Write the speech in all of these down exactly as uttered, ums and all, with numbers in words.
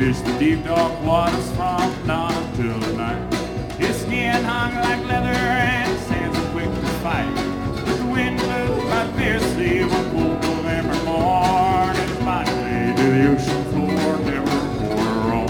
Fished the deep dark waters from dawn until night. His skin hung like leather and his hands were quick to fight. But the wind blew by fiercely one cold November morn, and his body lay to the ocean floor, never more wrong.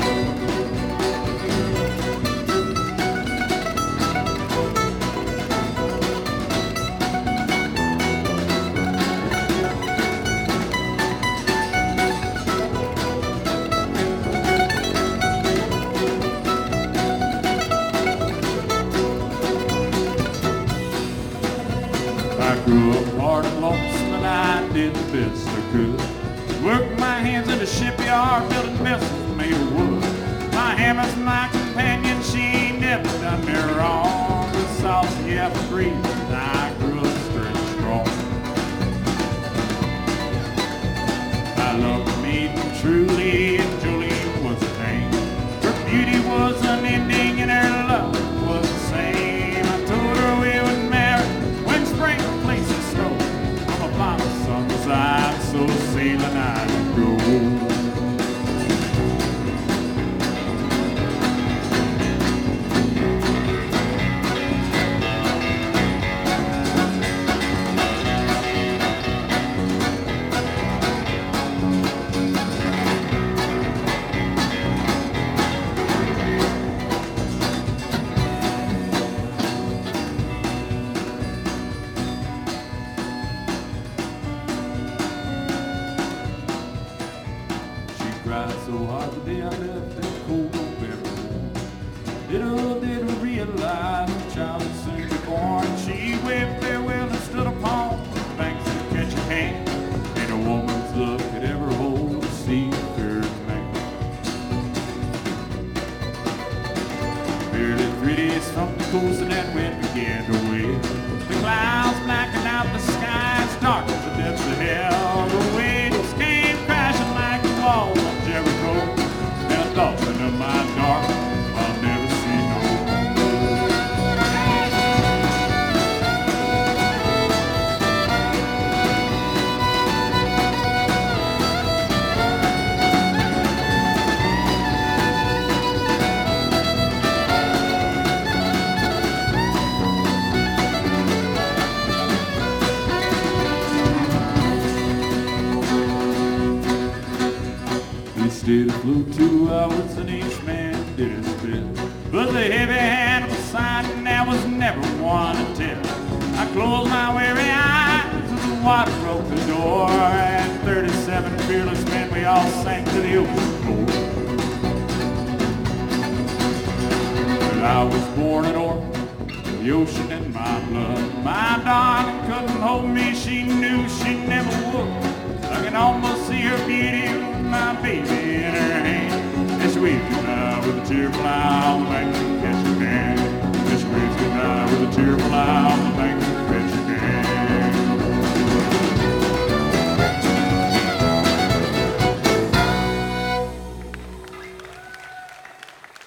I grew up hard and lonesome, and I did the best I could. Worked my hands in the shipyard, building vessels made of wood. My hammer's my companion, she ain't never done me wrong. The saucy half breeze, I grew up straight strong. I loved the maiden truly, and Julie was her name. Her beauty was unending, and her love was the same. I told her we would marry when spring replaces snow. From a final summer's side, so sailing I would go. Cried so hard the day I left that cold November morn. Little did we realize the child would soon be born. She waved farewell and stood upon the banks to catch a hand. Ain't a woman's love could ever hold a seafaring man. Barely three days from the coast and that wind began to wail. The clouds blackened out the skies, dark as the depths of hell. The waves came crashing like the walls of Jericho, and I thought that in my dark I'll never see no Instead flew two hours and each man did his bit. But the heavy hand was signed and there was never one to tell. I closed my weary eyes as the water broke the door, and thirty-seven fearless men, we all sank to the ocean floor. But I was born an orphan, the ocean in my blood. My darling couldn't hold me, she knew she never would. I can almost see her beauty with my baby in her hand. And she waves goodbye with a tearful eye on the bank to catch her can. And she waves goodbye with a tearful eye on the